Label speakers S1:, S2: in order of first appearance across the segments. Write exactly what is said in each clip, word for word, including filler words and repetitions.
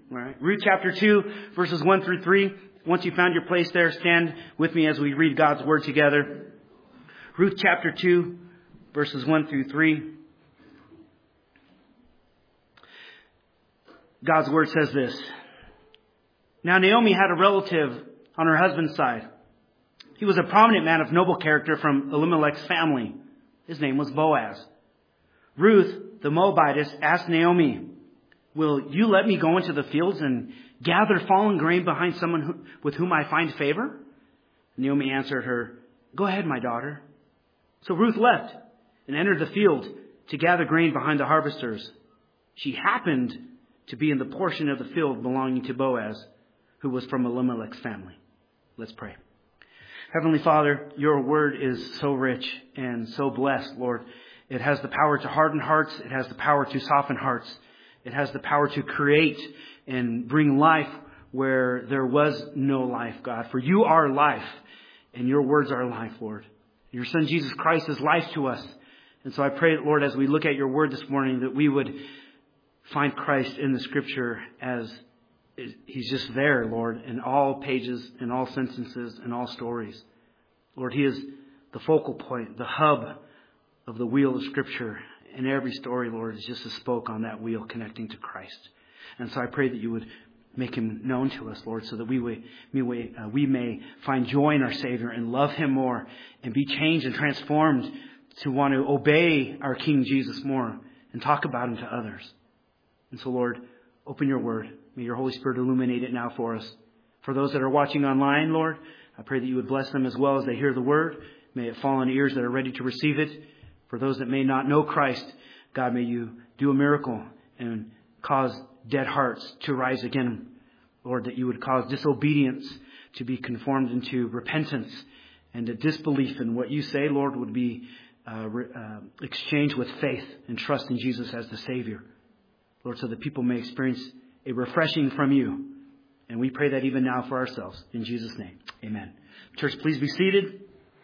S1: All right. Ruth chapter two, verses one through three. Once you found your place there, stand with me as we read God's Word together. Ruth chapter two, verses one through three. God's Word says this. Now Naomi had a relative on her husband's side. He was a prominent man of noble character from Elimelech's family. His name was Boaz. Ruth, the Moabitess, asked Naomi, "Will you let me go into the fields and gather fallen grain behind someone who, with whom I find favor?" Naomi answered her, "Go ahead, my daughter." So Ruth left and entered the field to gather grain behind the harvesters. She happened to be in the portion of the field belonging to Boaz, who was from Elimelech's family. Let's pray. Heavenly Father, your word is so rich and so blessed, Lord. It has the power to harden hearts. It has the power to soften hearts. It has the power to create and bring life where there was no life, God. For you are life, and your words are life, Lord. Your Son, Jesus Christ, is life to us. And so I pray, Lord, as we look at your word this morning, that we would find Christ in the Scripture as he's just there, Lord, in all pages, in all sentences, in all stories. Lord, he is the focal point, the hub of the wheel of Scripture. And every story, Lord, is just a spoke on that wheel connecting to Christ. And so I pray that you would make him known to us, Lord, so that we, we, we, uh, we may find joy in our Savior and love him more and be changed and transformed to want to obey our King Jesus more and talk about him to others. And so, Lord, open your word. May your Holy Spirit illuminate it now for us. For those that are watching online, Lord, I pray that you would bless them as well as they hear the word. May it fall on ears that are ready to receive it. For those that may not know Christ, God, may you do a miracle and cause dead hearts to rise again. Lord, that you would cause disobedience to be conformed into repentance, and a disbelief in what you say, Lord, would be uh, re- uh, exchanged with faith and trust in Jesus as the Savior. Lord, so that people may experience a refreshing from you. And we pray that even now for ourselves. In Jesus' name, amen. Church, please be seated.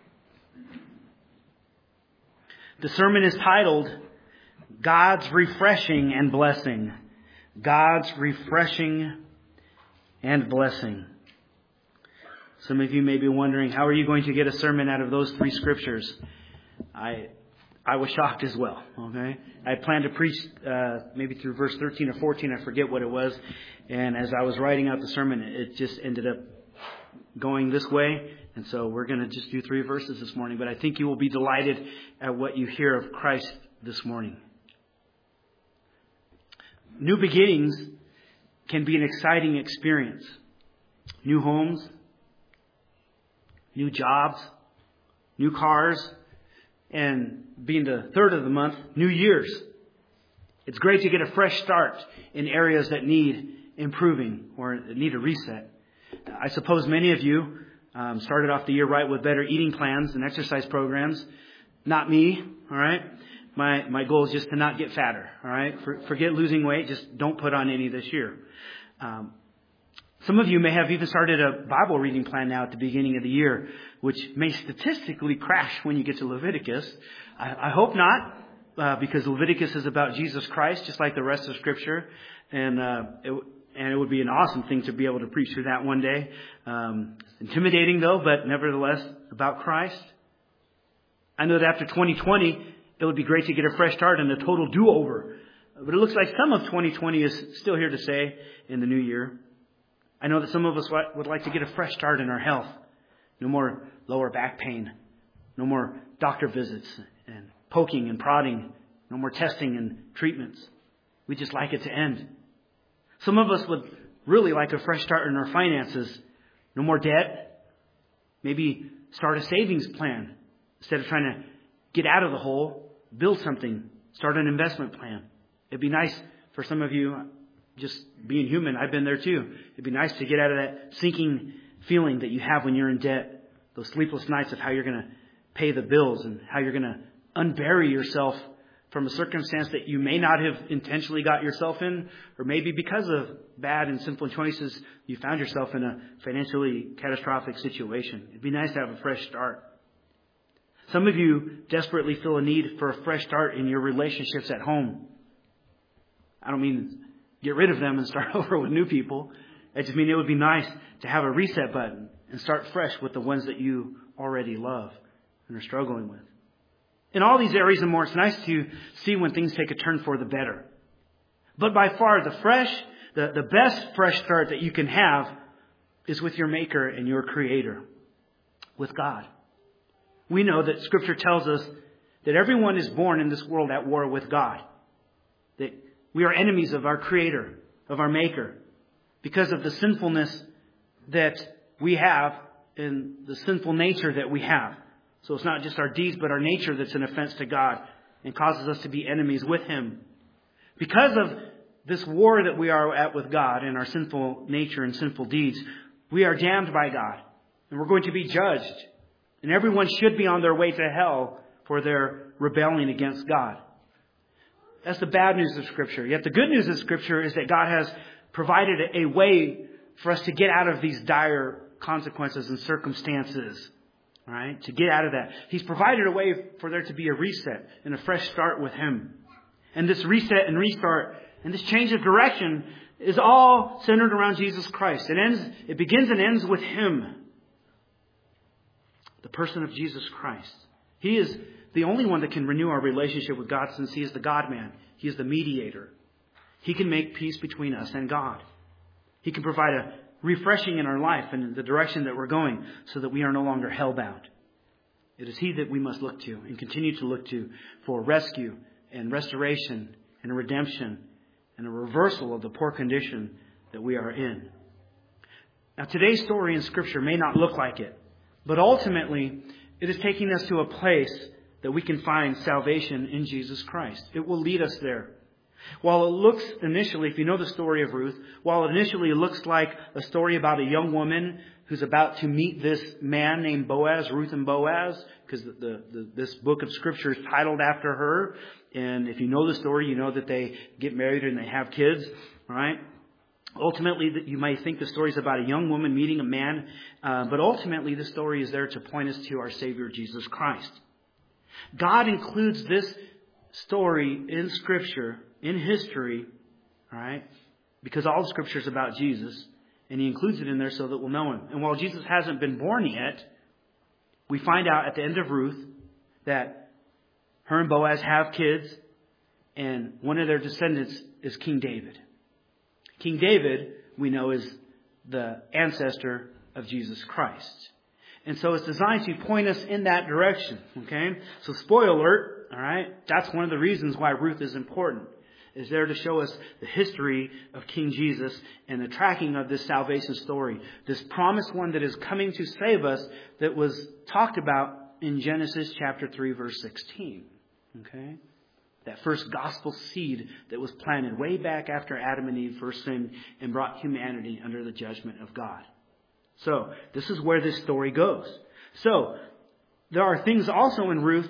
S1: The sermon is titled, God's Refreshing and Blessing. God's Refreshing and Blessing. Some of you may be wondering, how are you going to get a sermon out of those three scriptures? I I was shocked as well. Okay, I planned to preach uh, maybe through verse thirteen or fourteen. I forget what it was. And as I was writing out the sermon, it just ended up going this way. And so we're going to just do three verses this morning. But I think you will be delighted at what you hear of Christ this morning. New beginnings can be an exciting experience. New homes, new jobs, new cars, and being the third of the month, New Year's. It's great to get a fresh start in areas that need improving or need a reset. I suppose many of you um, started off the year right with better eating plans and exercise programs. Not me, all right? My my goal is just to not get fatter, all right? For, forget losing weight. Just don't put on any this year. Um, some of you may have even started a Bible reading plan now at the beginning of the year, which may statistically crash when you get to Leviticus. I, I hope not, uh, because Leviticus is about Jesus Christ, just like the rest of Scripture. And uh, it, and it would be an awesome thing to be able to preach through that one day. Um, intimidating, though, but nevertheless about Christ. I know that after twenty twenty, it would be great to get a fresh start and a total do-over. But it looks like some of twenty twenty is still here to stay in the new year. I know that some of us would like to get a fresh start in our health. No more lower back pain. No more doctor visits and poking and prodding. No more testing and treatments. We just like it to end. Some of us would really like a fresh start in our finances. No more debt. Maybe start a savings plan. Instead of trying to get out of the hole, build something. Start an investment plan. It'd be nice for some of you, just being human, I've been there too. It'd be nice to get out of that sinking feeling that you have when you're in debt. Those sleepless nights of how you're going to pay the bills and how you're going to unbury yourself from a circumstance that you may not have intentionally got yourself in, or maybe because of bad and sinful choices, you found yourself in a financially catastrophic situation. It'd be nice to have a fresh start. Some of you desperately feel a need for a fresh start in your relationships at home. I don't mean get rid of them and start over with new people. I just mean it would be nice to have a reset button and start fresh with the ones that you already love and are struggling with. In all these areas and more, it's nice to see when things take a turn for the better. But by far, the fresh, the, the best fresh start that you can have is with your Maker and your Creator, with God. We know that Scripture tells us that everyone is born in this world at war with God. That we are enemies of our Creator, of our Maker, because of the sinfulness that we have and the sinful nature that we have. So it's not just our deeds, but our nature that's an offense to God and causes us to be enemies with Him. Because of this war that we are at with God and our sinful nature and sinful deeds, we are damned by God and we're going to be judged. And everyone should be on their way to hell for their rebelling against God. That's the bad news of Scripture. Yet the good news of Scripture is that God has provided a way for us to get out of these dire consequences and circumstances. All right? To get out of that. He's provided a way for there to be a reset and a fresh start with Him. And this reset and restart and this change of direction is all centered around Jesus Christ. It ends, it begins and ends with Him. The person of Jesus Christ. He is the only one that can renew our relationship with God, since He is the God-man. He is the mediator. He can make peace between us and God. He can provide a refreshing in our life and in the direction that we're going so that we are no longer hell-bound. It is He that we must look to and continue to look to for rescue and restoration and redemption and a reversal of the poor condition that we are in. Now, today's story in Scripture may not look like it, but ultimately it is taking us to a place that we can find salvation in Jesus Christ. It will lead us there. While it looks initially, if you know the story of Ruth, while it initially looks like a story about a young woman who's about to meet this man named Boaz, Ruth and Boaz, because the, the, the, this book of Scripture is titled after her. And if you know the story, you know that they get married and they have kids, right? Ultimately, you might think the story is about a young woman meeting a man, uh, but ultimately the story is there to point us to our Savior, Jesus Christ. God includes this story in Scripture, in history, all right, because all the Scripture is about Jesus, and He includes it in there so that we'll know Him. And while Jesus hasn't been born yet, we find out at the end of Ruth that her and Boaz have kids, and one of their descendants is King David. King David, we know, is the ancestor of Jesus Christ. And so it's designed to point us in that direction. Okay? So spoiler alert, all right? That's one of the reasons why Ruth is important. Is there to show us the history of King Jesus and the tracking of this salvation story. This promised one that is coming to save us that was talked about in Genesis chapter three, verse sixteen. Okay? That first gospel seed that was planted way back after Adam and Eve first sinned and brought humanity under the judgment of God. So, this is where this story goes. So, there are things also in Ruth,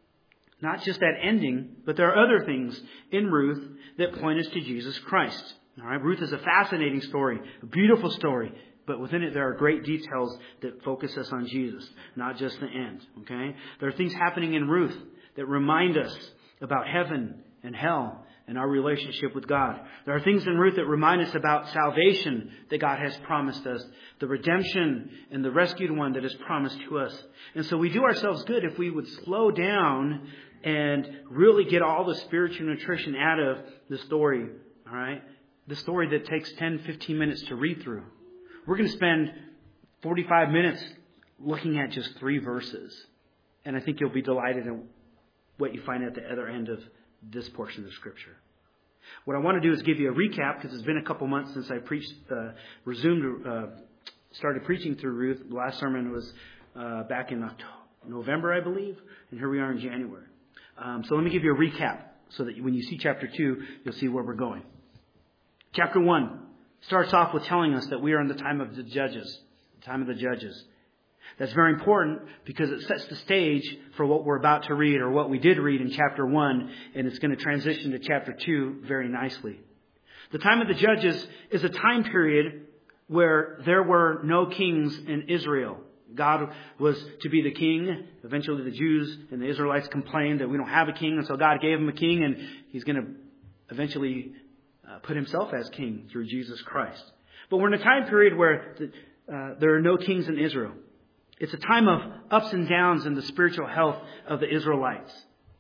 S1: not just that ending, but there are other things in Ruth that point us to Jesus Christ. All right, Ruth is a fascinating story, a beautiful story, but within it there are great details that focus us on Jesus, not just the end. Okay? There are things happening in Ruth that remind us about heaven and hell and our relationship with God. There are things in Ruth that remind us about salvation that God has promised us, the redemption and the rescued one that is promised to us. And so we do ourselves good if we would slow down and really get all the spiritual nutrition out of the story. All right? The story that takes ten, fifteen minutes to read through. We're going to spend forty-five minutes looking at just three verses. And I think you'll be delighted in what you find at the other end of this portion of Scripture. What I want to do is give you a recap, because it's been a couple months since I preached, uh, resumed, uh, started preaching through Ruth. The last sermon was uh, back in October, November, I believe, and here we are in January. Um, so let me give you a recap so that when you see chapter two, you'll see where we're going. Chapter one starts off with telling us that we are in the time of the judges, the time of the judges. That's very important because it sets the stage for what we're about to read or what we did read in chapter one, and it's going to transition to chapter two very nicely. The time of the judges is a time period where there were no kings in Israel. God was to be the king. Eventually the Jews and the Israelites complained that we don't have a king, and so God gave them a king, and He's going to eventually uh, put himself as king through Jesus Christ. But we're in a time period where the, uh, there are no kings in Israel. It's a time of ups and downs in the spiritual health of the Israelites.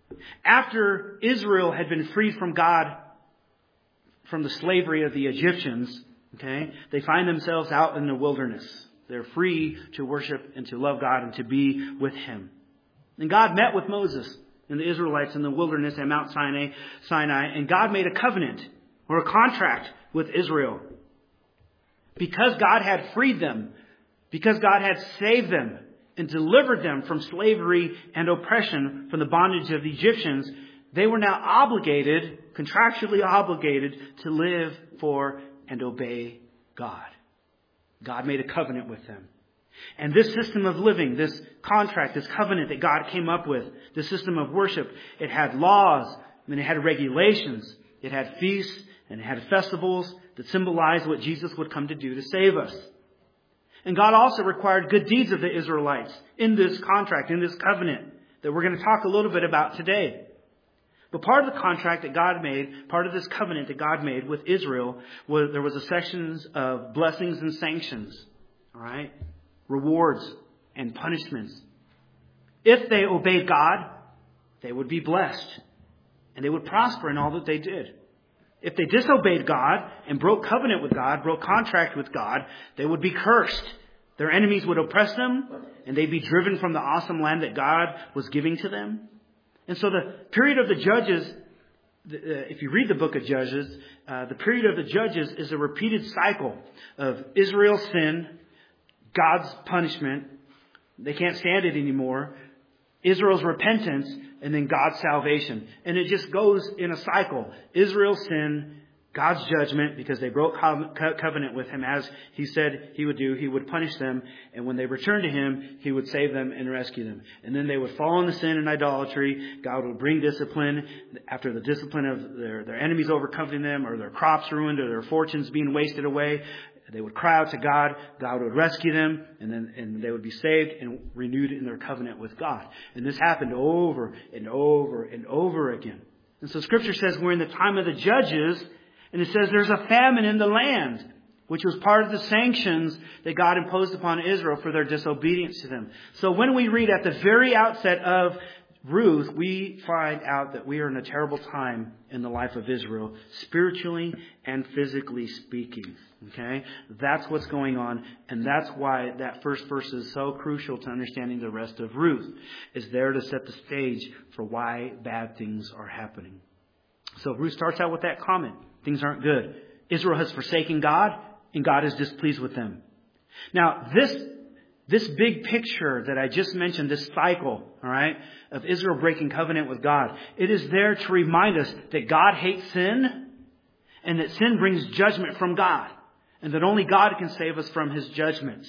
S1: After Israel had been freed from God, from the slavery of the Egyptians, okay, they find themselves out in the wilderness. They're free to worship and to love God and to be with Him. And God met with Moses and the Israelites in the wilderness at Mount Sinai, Sinai, and God made a covenant or a contract with Israel. Because God had freed them, because God had saved them and delivered them from slavery and oppression from the bondage of the Egyptians, they were now obligated, contractually obligated, to live for and obey God. God made a covenant with them. And this system of living, this contract, this covenant that God came up with, this system of worship, it had laws and it had regulations. It had feasts and it had festivals that symbolized what Jesus would come to do to save us. And God also required good deeds of the Israelites in this contract, in this covenant that we're going to talk a little bit about today. But part of the contract that God made, part of this covenant that God made with Israel, was there was a section of blessings and sanctions. All right? Rewards and punishments. If they obeyed God, they would be blessed. And they would prosper in all that they did. If they disobeyed God and broke covenant with God, broke contract with God, they would be cursed. Their enemies would oppress them, and they'd be driven from the awesome land that God was giving to them. And so the period of the Judges, if you read the book of Judges, uh, the period of the Judges is a repeated cycle of Israel's sin, God's punishment. They can't stand it anymore. Israel's repentance, and then God's salvation. And it just goes in a cycle. Israel's sin, God's judgment, because they broke covenant with Him as He said He would do. He would punish them. And when they returned to Him, He would save them and rescue them. And then they would fall into sin and idolatry. God would bring discipline. After the discipline of their, their enemies overcoming them, or their crops ruined, or their fortunes being wasted away, they would cry out to God. God would rescue them, and then and they would be saved and renewed in their covenant with God. And this happened over and over and over again. And so Scripture says we're in the time of the Judges, and it says there's a famine in the land, which was part of the sanctions that God imposed upon Israel for their disobedience to them. So when we read at the very outset of Ruth, we find out that we are in a terrible time in the life of Israel, spiritually and physically speaking. Okay? That's what's going on, and that's why that first verse is so crucial to understanding the rest of Ruth. Is there to set the stage for why bad things are happening. So Ruth starts out with that comment. Things aren't good. Israel has forsaken God, and God is displeased with them. Now, this This big picture that I just mentioned, this cycle, all right, of Israel breaking covenant with God, it is there to remind us that God hates sin and that sin brings judgment from God and that only God can save us from His judgments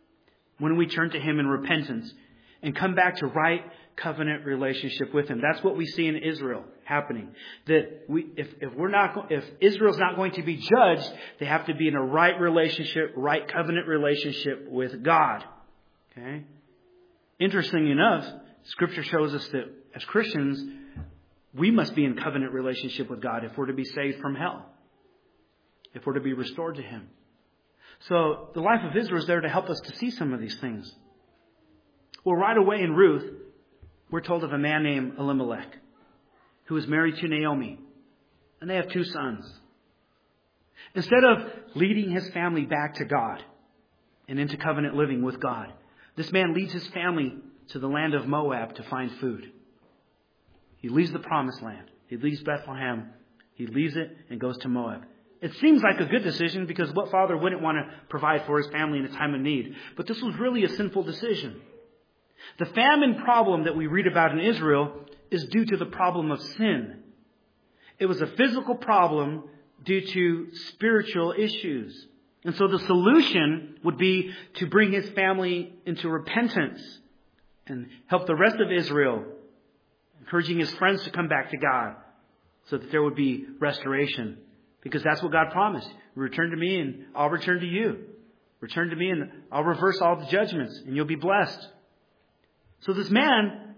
S1: when we turn to Him in repentance and come back to right covenant relationship with Him. That's what we see in Israel happening. That we, if, if we're not, if Israel's not going to be judged, they have to be in a right relationship, right covenant relationship with God. Okay. Interesting enough, Scripture shows us that as Christians, we must be in covenant relationship with God if we're to be saved from hell, if we're to be restored to Him. So the life of Israel is there to help us to see some of these things. Well, right away in Ruth, we're told of a man named Elimelech who is married to Naomi, and they have two sons. Instead of leading his family back to God and into covenant living with God, this man leads his family to the land of Moab to find food. He leaves the promised land. He leaves Bethlehem. He leaves it and goes to Moab. It seems like a good decision because what father wouldn't want to provide for his family in a time of need? But this was really a sinful decision. The famine problem that we read about in Israel is due to the problem of sin. It was a physical problem due to spiritual issues. And so the solution would be to bring his family into repentance and help the rest of Israel, encouraging his friends to come back to God so that there would be restoration. Because that's what God promised. Return to me and I'll return to you. Return to me and I'll reverse all the judgments and you'll be blessed. So this man,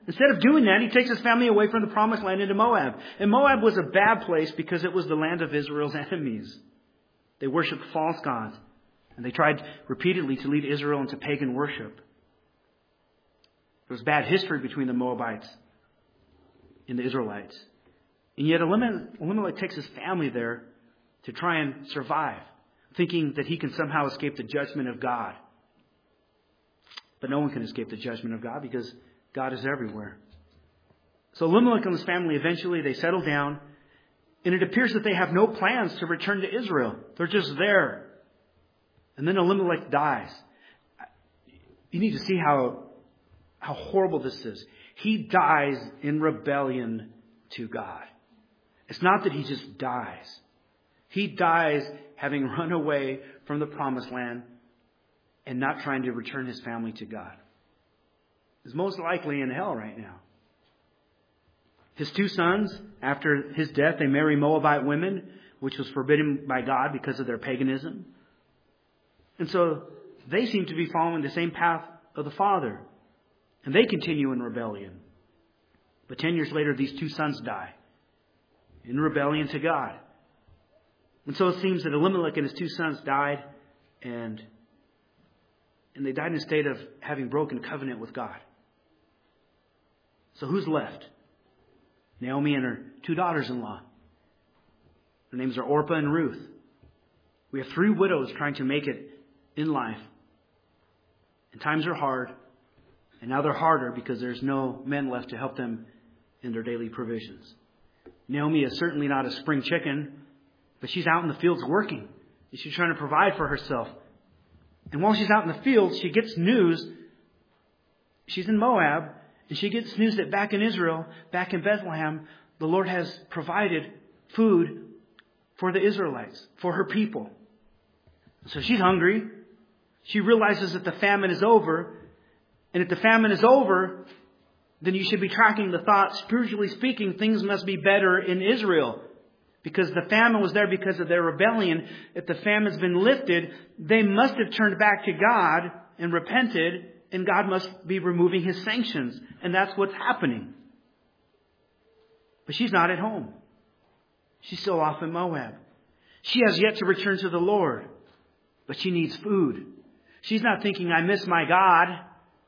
S1: Instead of doing that, he takes his family away from the promised land into Moab. And Moab was a bad place because it was the land of Israel's enemies. They worshipped false gods. And they tried repeatedly to lead Israel into pagan worship. There was bad history between the Moabites and the Israelites. And yet Elimelech takes his family there to try and survive, thinking that he can somehow escape the judgment of God. But no one can escape the judgment of God because God is everywhere. So Elimelech and his family, eventually they settle down, and it appears that they have no plans to return to Israel. They're just there. And then Elimelech dies. You need to see how, how horrible this is. He dies in rebellion to God. It's not that he just dies. He dies having run away from the promised land and not trying to return his family to God. He's most likely in hell right now. His two sons, after his death, they marry Moabite women, which was forbidden by God because of their paganism. And so they seem to be following the same path of the father. And they continue in rebellion. But ten years later, these two sons die in rebellion to God. And so it seems that Elimelech and his two sons died, and, and they died in a state of having broken covenant with God. So who's left? Naomi and her two daughters-in-law. Their names are Orpah and Ruth. We have three widows trying to make it in life. And times are hard. And now they're harder because there's no men left to help them in their daily provisions. Naomi is certainly not a spring chicken, but she's out in the fields working. She's trying to provide for herself. And while she's out in the fields, she gets news. She's in Moab, and she gets news that back in Israel, back in Bethlehem, the Lord has provided food for the Israelites, for her people. So she's hungry. She realizes that the famine is over. And if the famine is over, then you should be tracking the thought, spiritually speaking, things must be better in Israel. Because the famine was there because of their rebellion. If the famine's been lifted, they must have turned back to God and repented, and God must be removing his sanctions. And that's what's happening. But she's not at home. She's still off in Moab. She has yet to return to the Lord. But she needs food. She's not thinking, I miss my God.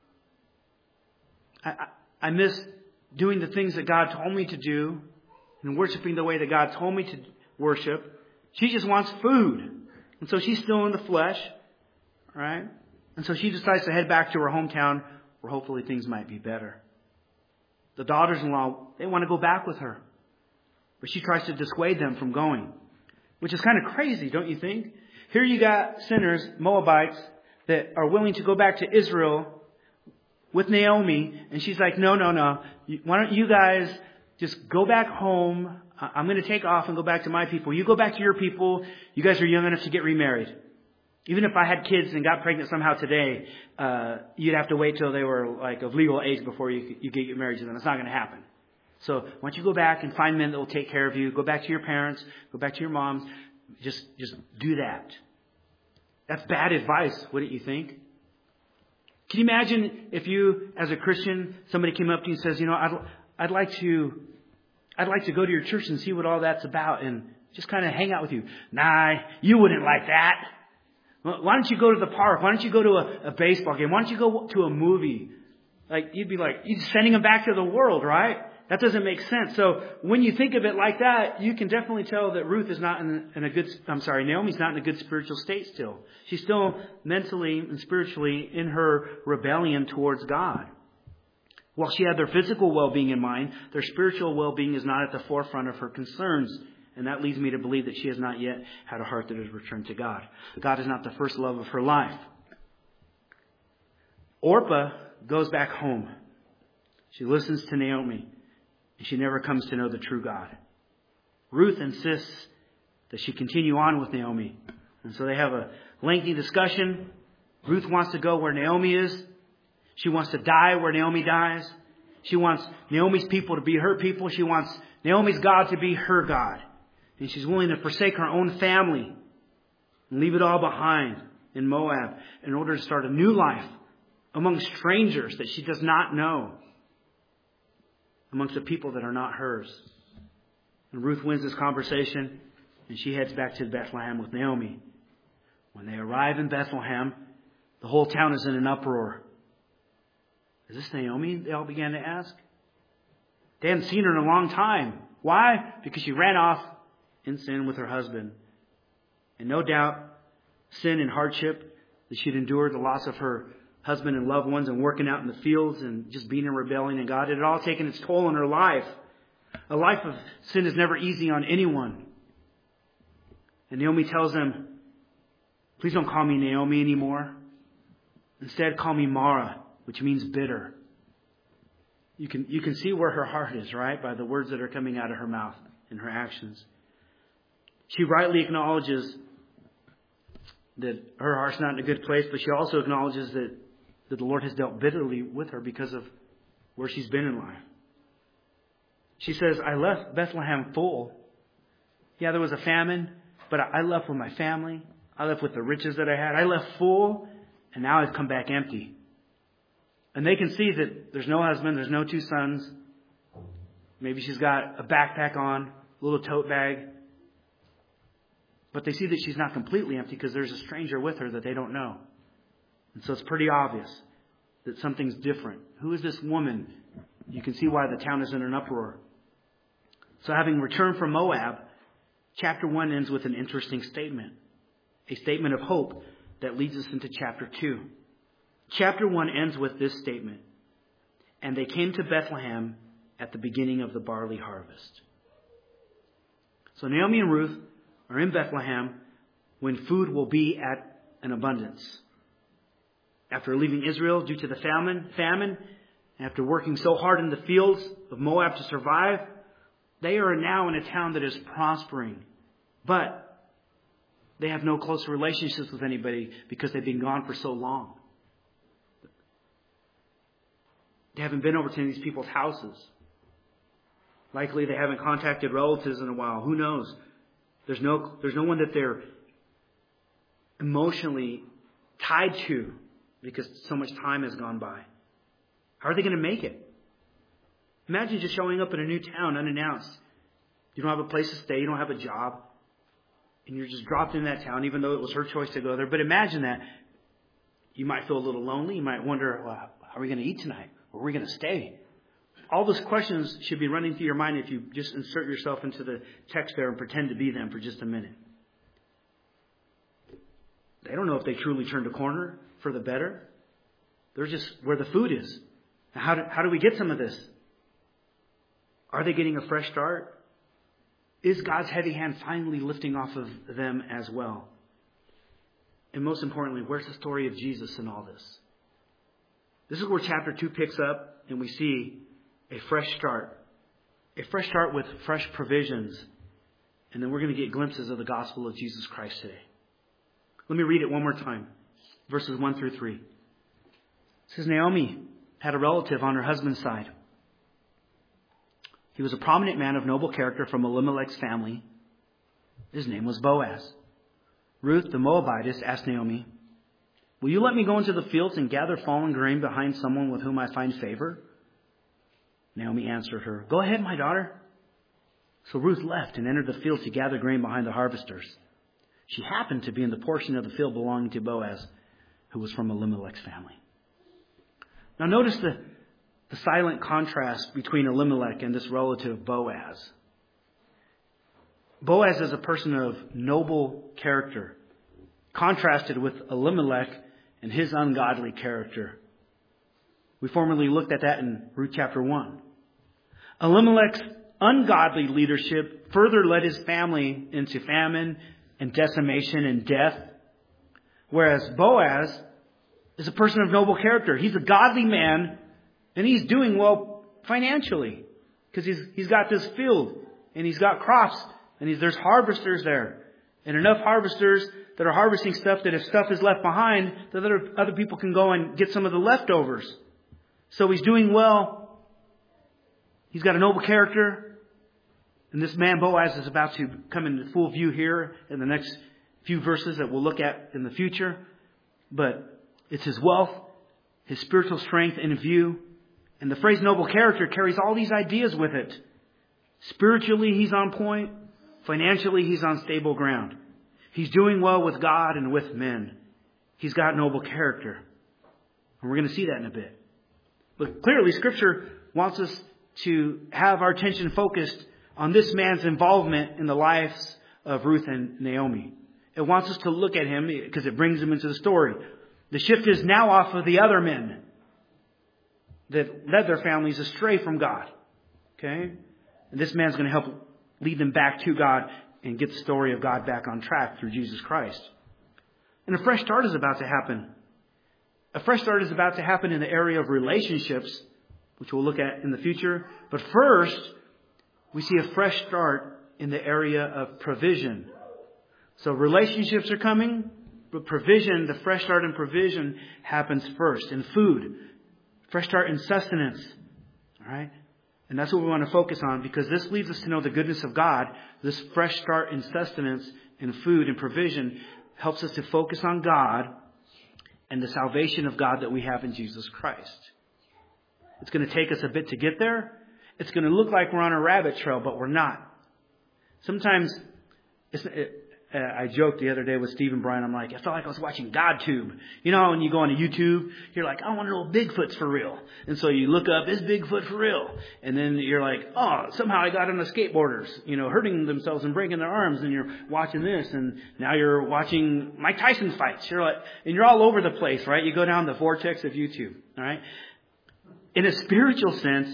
S1: I, I, I miss doing the things that God told me to do and worshiping the way that God told me to worship. She just wants food. And so she's still in the flesh. Right? And so she decides to head back to her hometown where hopefully things might be better. The daughters-in-law, they want to go back with her. But she tries to dissuade them from going. Which is kind of crazy, don't you think? Here you got sinners, Moabites, that are willing to go back to Israel with Naomi. And she's like, no, no, no. Why don't you guys just go back home? I'm going to take off and go back to my people. You go back to your people. You guys are young enough to get remarried. Even if I had kids and got pregnant somehow today, uh, you'd have to wait till they were like of legal age before you, you get married to them. It's not going to happen. So why don't you go back and find men that will take care of you. Go back to your parents. Go back to your moms. Just, just do that. That's bad advice, wouldn't you think? Can you imagine if you, as a Christian, somebody came up to you and says, you know, I'd, I'd like to, I'd like to go to your church and see what all that's about and just kind of hang out with you. Nah, you wouldn't like that. Why don't you go to the park? Why don't you go to a, a baseball game? Why don't you go to a movie? Like, you'd be like, you're sending them back to the world, right? That doesn't make sense. So when you think of it like that, you can definitely tell that Ruth is not in, in a good, I'm sorry, Naomi's not in a good spiritual state still. She's still mentally and spiritually in her rebellion towards God. While she had their physical well-being in mind, their spiritual well-being is not at the forefront of her concerns. And that leads me to believe that she has not yet had a heart that has returned to God. God is not the first love of her life. Orpah goes back home. She listens to Naomi. And she never comes to know the true God. Ruth insists that she continue on with Naomi. And so they have a lengthy discussion. Ruth wants to go where Naomi is. She wants to die where Naomi dies. She wants Naomi's people to be her people. She wants Naomi's God to be her God. And she's willing to forsake her own family and leave it all behind in Moab in order to start a new life among strangers that she does not know. amongst the people that are not hers. And Ruth wins this conversation, and she heads back to Bethlehem with Naomi. When they arrive in Bethlehem, the whole town is in an uproar. Is this Naomi? They all began to ask. They hadn't seen her in a long time. Why? Because she ran off in sin with her husband. And no doubt, sin and hardship that she'd endured, the loss of her husband and loved ones, and working out in the fields and just being in rebellion in God, it had all taken its toll on her life. A life of sin is never easy on anyone. And Naomi tells them, please don't call me Naomi anymore. Instead, call me Mara, which means bitter. You can, you can see where her heart is, right? By the words that are coming out of her mouth and her actions. She rightly acknowledges that her heart's not in a good place, but she also acknowledges that, that the Lord has dealt bitterly with her because of where she's been in life. She says, I left Bethlehem full. Yeah, there was a famine, but I left with my family. I left with the riches that I had. I left full, and now I've come back empty. And they can see that there's no husband, there's no two sons. Maybe she's got a backpack on, a little tote bag. But they see that she's not completely empty because there's a stranger with her that they don't know. And so it's pretty obvious that something's different. Who is this woman? You can see why the town is in an uproar. So having returned from Moab, chapter one ends with an interesting statement. A statement of hope that leads us into chapter two. Chapter one ends with this statement. And they came to Bethlehem at the beginning of the barley harvest. So Naomi and Ruth are in Bethlehem when food will be at an abundance. After leaving Israel due to the famine, famine, after working so hard in the fields of Moab to survive, they are now in a town that is prospering. But they have no close relationships with anybody because they've been gone for so long. They haven't been over to these people's houses. Likely they haven't contacted relatives in a while. Who knows? There's no, there's no one that they're emotionally tied to because so much time has gone by. How are they going to make it? Imagine just showing up in a new town unannounced. You don't have a place to stay. You don't have a job. And you're just dropped in that town, even though it was her choice to go there. But imagine that. You might feel a little lonely. You might wonder, well, how are we going to eat tonight? Where are we going to stay? All those questions should be running through your mind if you just insert yourself into the text there and pretend to be them for just a minute. They don't know if they truly turned a corner for the better. They're just where the food is. Now, how do, how do we get some of this? Are they getting a fresh start? Is God's heavy hand finally lifting off of them as well? And most importantly, where's the story of Jesus in all this? This is where chapter two picks up and we see a fresh start. A fresh start with fresh provisions. And then we're going to get glimpses of the gospel of Jesus Christ today. Let me read it one more time. Verses one through three. It says, Naomi had a relative on her husband's side. He was a prominent man of noble character from Elimelech's family. His name was Boaz. Ruth, the Moabitess, asked Naomi, will you let me go into the fields and gather fallen grain behind someone with whom I find favor? Naomi answered her, go ahead, my daughter. So Ruth left and entered the field to gather grain behind the harvesters. She happened to be in the portion of the field belonging to Boaz, who was from Elimelech's family. Now notice the, the silent contrast between Elimelech and this relative Boaz. Boaz is a person of noble character, contrasted with Elimelech and his ungodly character. We formerly looked at that in Ruth chapter one. Elimelech's ungodly leadership further led his family into famine and decimation and death. Whereas Boaz is a person of noble character. He's a godly man and he's doing well financially because he's, he's got this field and he's got crops and he's, there's harvesters there and enough harvesters that are harvesting stuff that if stuff is left behind, that other, other people can go and get some of the leftovers. So he's doing well. He's got a noble character. And this man Boaz is about to come into full view here in the next few verses that we'll look at in the future. But it's his wealth, his spiritual strength in view, And the phrase noble character carries all these ideas with it. Spiritually, he's on point. Financially, he's on stable ground. He's doing well with God and with men. He's got noble character. And we're going to see that in a bit. But clearly, Scripture wants us to have our attention focused on this man's involvement in the lives of Ruth and Naomi. It wants us to look at him because it brings him into the story. The shift is now off of the other men that led their families astray from God. Okay? And this man's going to help lead them back to God and get the story of God back on track through Jesus Christ. And a fresh start is about to happen. A fresh start is about to happen in the area of relationships, which we'll look at in the future. But first, we see a fresh start in the area of provision. So relationships are coming, but provision, the fresh start in provision happens first. In food, fresh start in sustenance. All right? And that's what we want to focus on, because this leads us to know the goodness of God. This fresh start in sustenance, in food, and provision helps us to focus on God and the salvation of God that we have in Jesus Christ. It's going to take us a bit to get there. It's going to look like we're on a rabbit trail, but we're not. Sometimes, it's, it, uh, I joked the other day with Steve and Brian. I'm like, I felt like I was watching GodTube. You know, when you go on YouTube, you're like, I want to know if Bigfoot's for real. And so you look up, is Bigfoot for real? And then you're like, oh, somehow I got on the skateboarders, you know, hurting themselves and breaking their arms. And you're watching this. And now you're watching Mike Tyson fights. You're like, and you're all over the place, right? You go down the vortex of YouTube, all right? In a spiritual sense,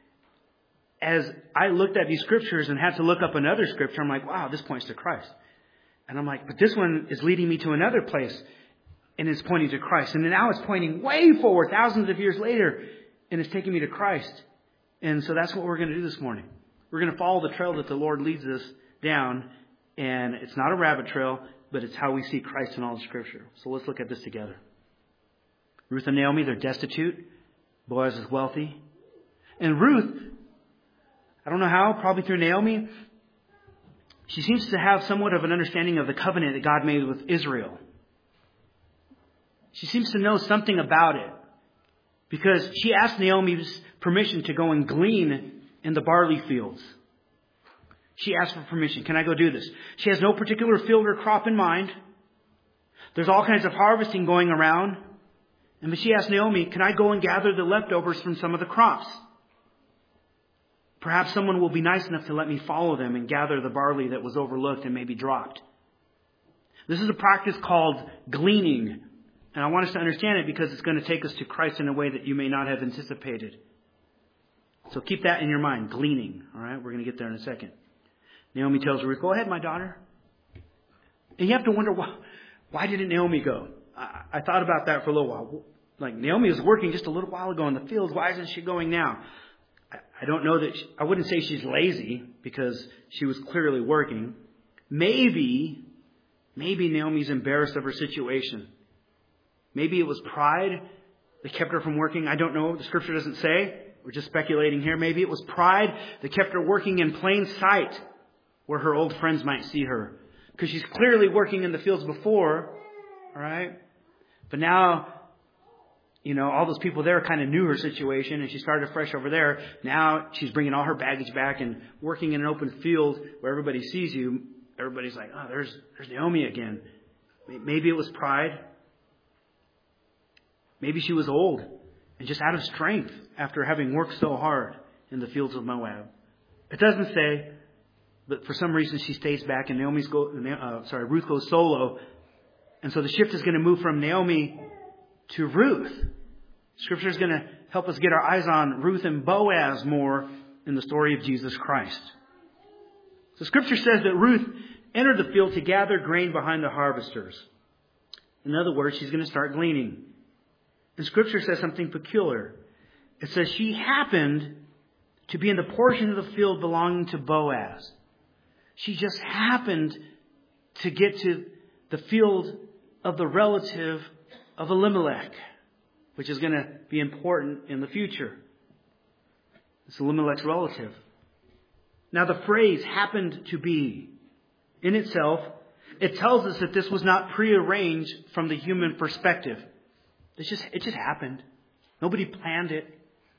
S1: as I looked at these scriptures and had to look up another scripture, I'm like, wow, this points to Christ. And I'm like, but this one is leading me to another place, and it's pointing to Christ. And now it's pointing way forward, thousands of years later, and it's taking me to Christ. And so that's what we're going to do this morning. We're going to follow the trail that the Lord leads us down, and it's not a rabbit trail, but it's how we see Christ in all the Scripture. So let's look at this together. Ruth and Naomi, they're destitute. Boaz is wealthy. And Ruth, I don't know how, probably through Naomi, she seems to have somewhat of an understanding of the covenant that God made with Israel. She seems to know something about it, because she asked Naomi's permission to go and glean in the barley fields. She asked for permission. Can I go do this? She has no particular field or crop in mind. There's all kinds of harvesting going around. And she asked Naomi, can I go and gather the leftovers from some of the crops? Perhaps someone will be nice enough to let me follow them and gather the barley that was overlooked and maybe dropped. This is a practice called gleaning. And I want us to understand it because it's going to take us to Christ in a way that you may not have anticipated. So keep that in your mind, gleaning. All right, we're going to get there in a second. Naomi tells Ruth, go ahead, my daughter. And you have to wonder, why, why didn't Naomi go? I, I thought about that for a little while. Like, Naomi was working just a little while ago in the fields. Why isn't she going now? I don't know that, she, I wouldn't say she's lazy because she was clearly working. Maybe, maybe Naomi's embarrassed of her situation. Maybe it was pride that kept her from working. I don't know. The Scripture doesn't say. We're just speculating here. Maybe it was pride that kept her working in plain sight where her old friends might see her. Because she's clearly working in the fields before, all right? But now, you know, all those people there kind of knew her situation, and she started fresh over there. Now she's bringing all her baggage back and working in an open field where everybody sees you. Everybody's like, oh, there's there's Naomi again. Maybe it was pride. Maybe she was old and just out of strength after having worked so hard in the fields of Moab. It doesn't say, but for some reason she stays back, and Naomi's go. Uh, sorry, Ruth goes solo, and so the shift is going to move from Naomi to Ruth. Scripture is going to help us get our eyes on Ruth and Boaz more in the story of Jesus Christ. So Scripture says that Ruth entered the field to gather grain behind the harvesters. In other words, she's going to start gleaning. And Scripture says something peculiar. It says she happened to be in the portion of the field belonging to Boaz. She just happened to get to the field of the relative of Elimelech, which is going to be important in the future. It's Elimelech's relative. Now, the phrase happened to be, in itself, it tells us that this was not prearranged from the human perspective. It's just, it just happened. Nobody planned it.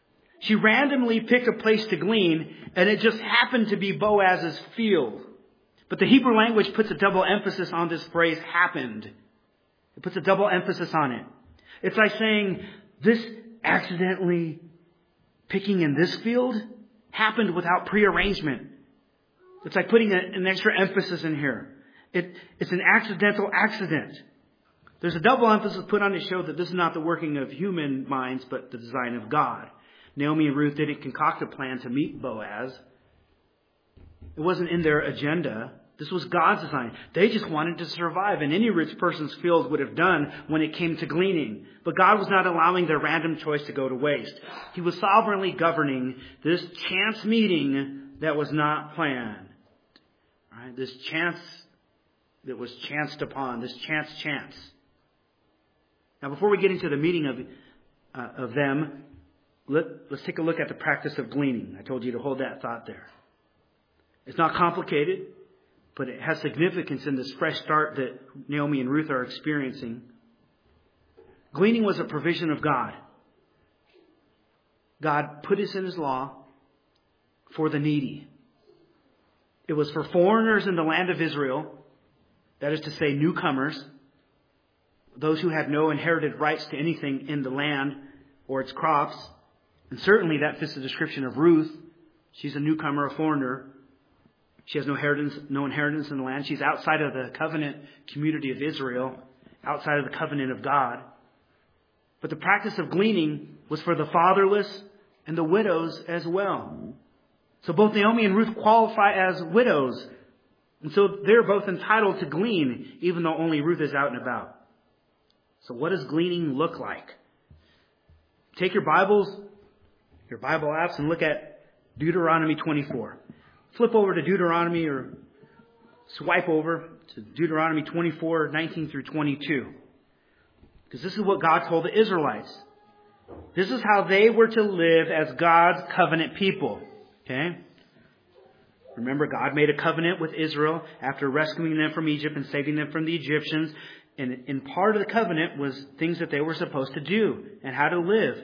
S1: She randomly picked a place to glean, and it just happened to be Boaz's field. But the Hebrew language puts a double emphasis on this phrase, happened. It puts a double emphasis on it. It's like saying, this accidentally picking in this field happened without prearrangement. It's like putting a, an extra emphasis in here. It, it's an accidental accident. There's a double emphasis put on to show that this is not the working of human minds, but the design of God. Naomi and Ruth didn't concoct a plan to meet Boaz. It wasn't in their agenda. This was God's design. They just wanted to survive, and any rich person's field would have done when it came to gleaning. But God was not allowing their random choice to go to waste. He was sovereignly governing this chance meeting that was not planned. All right, this chance that was chanced upon, this chance chance. Now, before we get into the meaning of uh, of them, let, let's take a look at the practice of gleaning. I told you to hold that thought there. It's not complicated, but it has significance in this fresh start that Naomi and Ruth are experiencing. Gleaning was a provision of God. God put this in His law for the needy. It was for foreigners in the land of Israel, that is to say, newcomers, those who had no inherited rights to anything in the land or its crops. And certainly that fits the description of Ruth. She's a newcomer, a foreigner. She has no inheritance, no inheritance in the land. She's outside of the covenant community of Israel, outside of the covenant of God. But the practice of gleaning was for the fatherless and the widows as well. So both Naomi and Ruth qualify as widows. And so they're both entitled to glean, even though only Ruth is out and about. So what does gleaning look like? Take your Bibles, your Bible apps, and look at Deuteronomy twenty-four. Flip over to Deuteronomy or swipe over to Deuteronomy twenty-four, nineteen through twenty-two. Because this is what God told the Israelites. This is how they were to live as God's covenant people. Okay? Remember, God made a covenant with Israel after rescuing them from Egypt and saving them from the Egyptians. And, and part of the covenant was things that they were supposed to do and how to live.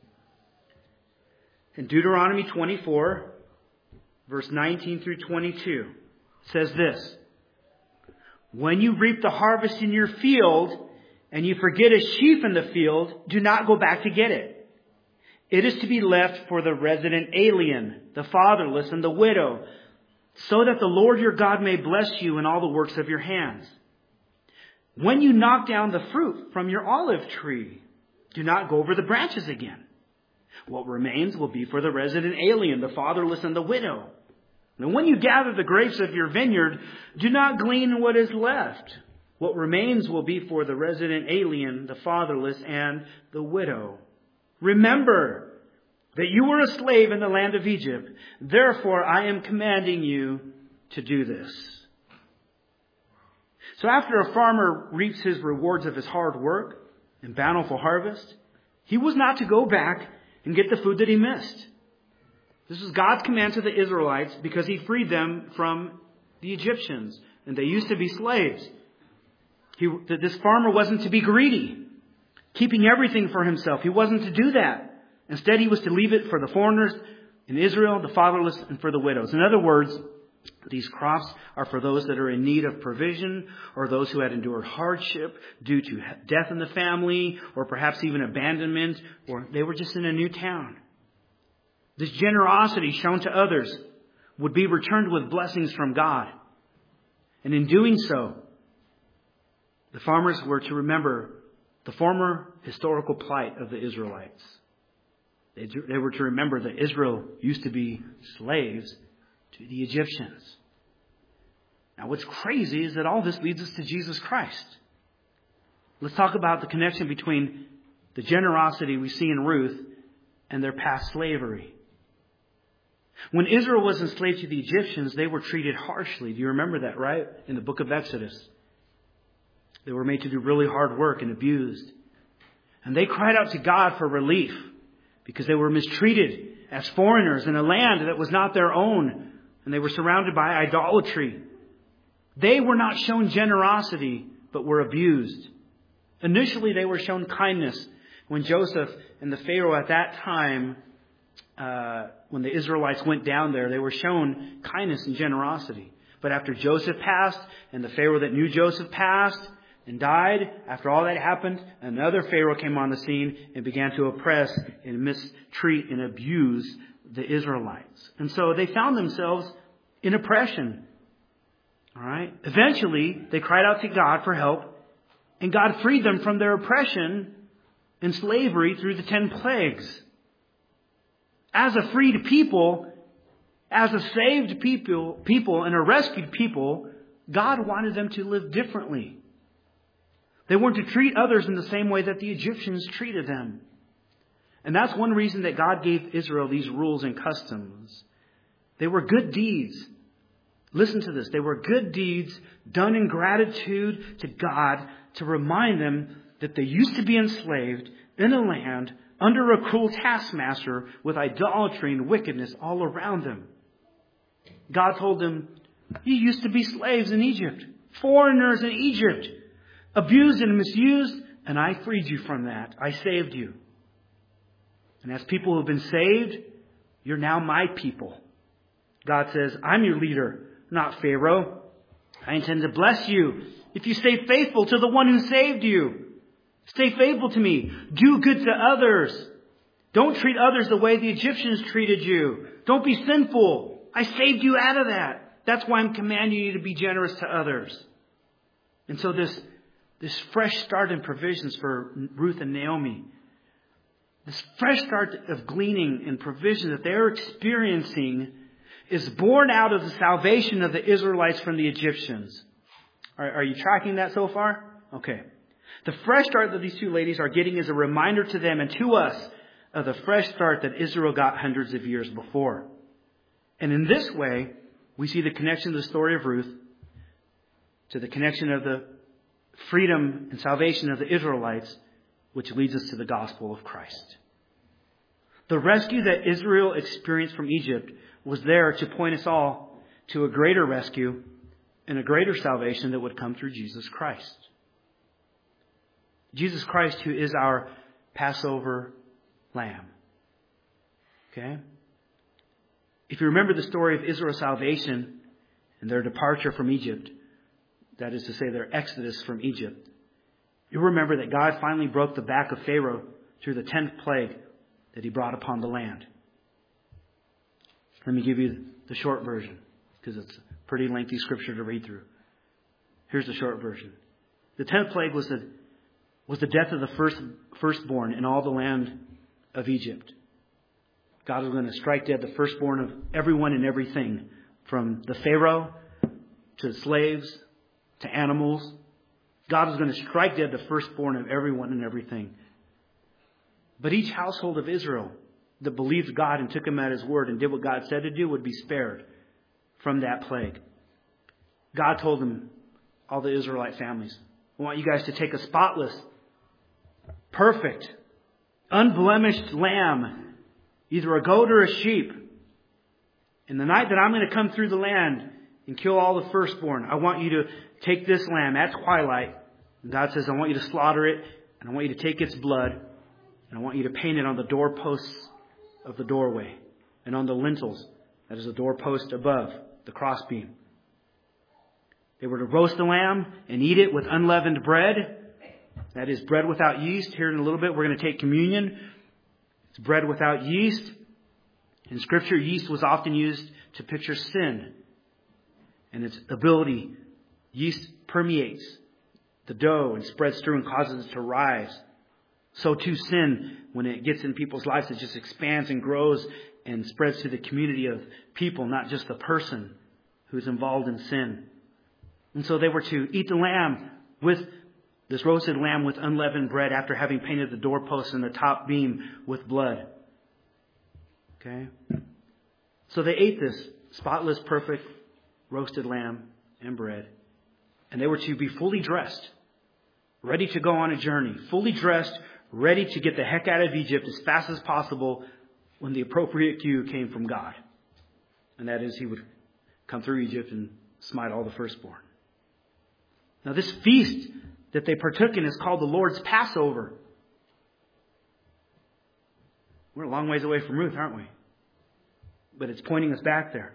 S1: In Deuteronomy twenty-four, verse nineteen through twenty-two, says this: when you reap the harvest in your field and you forget a sheaf in the field, do not go back to get it. It is to be left for the resident alien, the fatherless, and the widow, so that the Lord your God may bless you in all the works of your hands. When you knock down the fruit from your olive tree, do not go over the branches again. What remains will be for the resident alien, the fatherless, and the widow. And when you gather the grapes of your vineyard, do not glean what is left. What remains will be for the resident alien, the fatherless, and the widow. Remember that you were a slave in the land of Egypt. Therefore, I am commanding you to do this. So after a farmer reaps his rewards of his hard work and bountiful harvest, he was not to go back and get the food that he missed. This was God's command to the Israelites because He freed them from the Egyptians, and they used to be slaves. He, this farmer wasn't to be greedy, keeping everything for himself. He wasn't to do that. Instead, he was to leave it for the foreigners in Israel, the fatherless, and for the widows. In other words, these crops are for those that are in need of provision, or those who had endured hardship due to death in the family, or perhaps even abandonment, or they were just in a new town. This generosity shown to others would be returned with blessings from God. And in doing so, the farmers were to remember the former historical plight of the Israelites. They, they were to remember that Israel used to be slaves to the Egyptians. Now, what's crazy is that all this leads us to Jesus Christ. Let's talk about the connection between the generosity we see in Ruth and their past slavery. When Israel was enslaved to the Egyptians, they were treated harshly. Do you remember that, right? In the book of Exodus. They were made to do really hard work and abused. And they cried out to God for relief because they were mistreated as foreigners in a land that was not their own. And they were surrounded by idolatry. They were not shown generosity, but were abused. Initially, they were shown kindness when Joseph and the Pharaoh at that time uh, when the Israelites went down there, they were shown kindness and generosity. But after Joseph passed, and the Pharaoh that knew Joseph passed and died, after all that happened, another Pharaoh came on the scene and began to oppress and mistreat and abuse the Israelites. And so they found themselves in oppression. All right. Eventually, they cried out to God for help, and God freed them from their oppression and slavery through the ten plagues. As a freed people, as a saved people, people and a rescued people, God wanted them to live differently. They weren't to treat others in the same way that the Egyptians treated them. And that's one reason that God gave Israel these rules and customs. They were good deeds. Listen to this. They were good deeds done in gratitude to God to remind them that they used to be enslaved in a land under a cruel taskmaster with idolatry and wickedness all around them. God told them, you used to be slaves in Egypt, foreigners in Egypt, abused and misused, and I freed you from that. I saved you. And as people who have been saved, you're now my people. God says, I'm your leader, not Pharaoh. I intend to bless you if you stay faithful to the one who saved you. Stay faithful to me. Do good to others. Don't treat others the way the Egyptians treated you. Don't be sinful. I saved you out of that. That's why I'm commanding you to be generous to others. And so this, this fresh start in provisions for Ruth and Naomi, this fresh start of gleaning and provision that they're experiencing is born out of the salvation of the Israelites from the Egyptians. Are, are you tracking that so far? Okay. The fresh start that these two ladies are getting is a reminder to them and to us of the fresh start that Israel got hundreds of years before. And in this way, we see the connection of the story of Ruth to the connection of the freedom and salvation of the Israelites, which leads us to the gospel of Christ. The rescue that Israel experienced from Egypt was there to point us all to a greater rescue and a greater salvation that would come through Jesus Christ. Jesus Christ, who is our Passover lamb. Okay? If you remember the story of Israel's salvation and their departure from Egypt, that is to say their exodus from Egypt, you'll remember that God finally broke the back of Pharaoh through the tenth plague that he brought upon the land. Let me give you the short version, because it's a pretty lengthy scripture to read through. Here's the short version. The tenth plague was the, was the death of the first firstborn in all the land of Egypt. God was going to strike dead the firstborn of everyone and everything, from the Pharaoh to the slaves to animals. God was going to strike dead the firstborn of everyone and everything. But each household of Israel that believed God and took him at his word and did what God said to do would be spared from that plague. God told them, all the Israelite families, I want you guys to take a spotless, perfect, unblemished lamb, either a goat or a sheep. In the night that I'm going to come through the land and kill all the firstborn, I want you to take this lamb at twilight. And God says, I want you to slaughter it, and I want you to take its blood, and I want you to paint it on the doorposts of the doorway and on the lintels. That is the doorpost above the crossbeam. They were to roast the lamb and eat it with unleavened bread. That is bread without yeast. Here in a little bit, we're going to take communion. It's bread without yeast. In Scripture, yeast was often used to picture sin and its ability. Yeast permeates the dough and spreads through and causes it to rise. So too sin, when it gets in people's lives, it just expands and grows and spreads to the community of people, not just the person who's involved in sin. And so they were to eat the lamb with this roasted lamb with unleavened bread after having painted the doorposts and the top beam with blood. Okay? So they ate this spotless, perfect, roasted lamb and bread. And they were to be fully dressed, ready to go on a journey, fully dressed, ready to get the heck out of Egypt as fast as possible when the appropriate cue came from God. And that is, he would come through Egypt and smite all the firstborn. Now this feast that they partook in is called the Lord's Passover. We're a long ways away from Ruth, aren't we? But it's pointing us back there.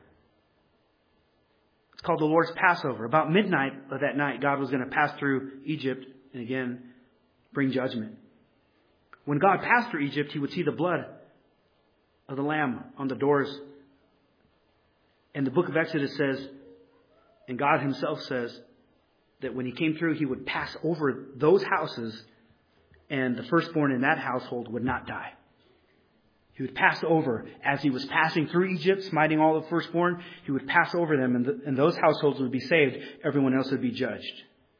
S1: It's called the Lord's Passover. About midnight of that night, God was going to pass through Egypt and again bring judgment. When God passed through Egypt, he would see the blood of the lamb on the doors. And the book of Exodus says, and God himself says, that when he came through, he would pass over those houses, and the firstborn in that household would not die. He would pass over as he was passing through Egypt, smiting all the firstborn. He would pass over them, and, the, and those households would be saved. Everyone else would be judged.